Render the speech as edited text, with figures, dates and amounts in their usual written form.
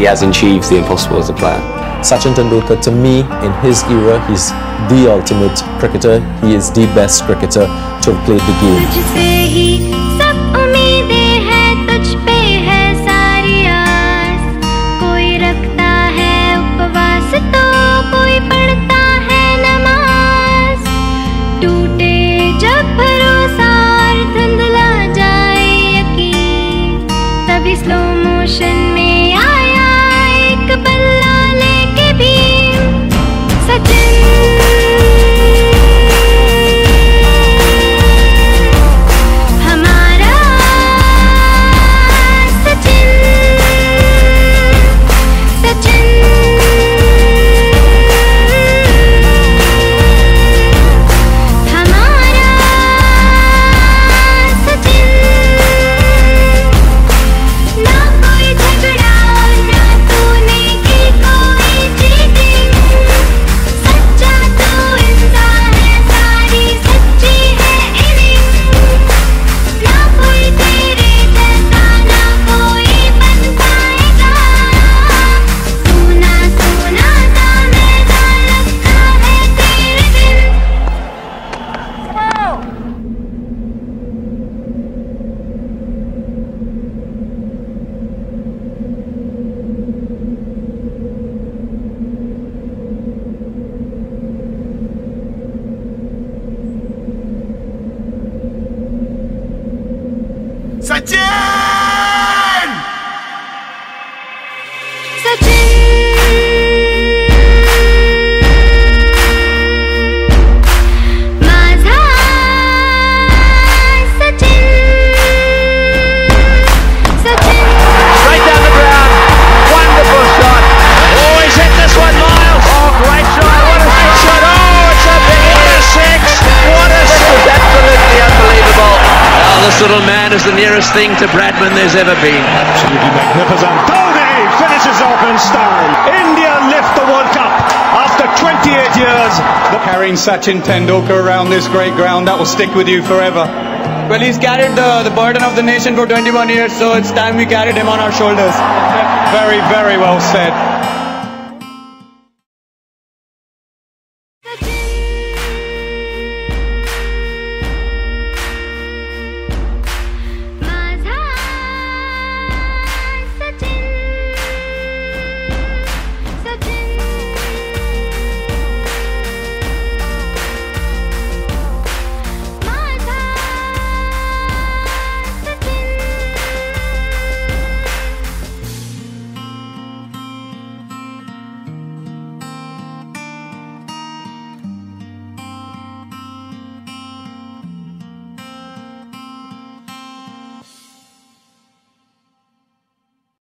he has achieved the impossible as a player. Sachin Tendulkar, to me, in his era, he's the ultimate cricketer. He is the best cricketer to have played the game. Slow motion में आया एक बल्ला लेके भी सचिन हमारा सचिन सचिन हमारा सचिन ना कोई झगड़ा ना तूने की कोई चीटिंग सच्चा तो इंसान है सारी सच्ची है इनिंग ना कोई तेरे जैसा ना कोई बन पाएगा सोना सोना सा मैदान लगता है तेरे दिन सचिन! सचिन माझा Sachin Sachin Straight down the ground, wonderful shot. Oh, he's hit this one, Miles. Oh, great shot, what a shot. Oh, it's a big, what a six, what a six. This was absolutely unbelievable. Oh, this little man is the nearest thing to Bradman there's ever been. Absolutely magnificent. Dhoni finishes off in style. India lift the World Cup after 28 years. Carrying Sachin Tendulkar around this great ground, that will stick with you forever. Well, he's carried the burden of the nation for 21 years, so it's time we carried him on our shoulders. Very, very well said.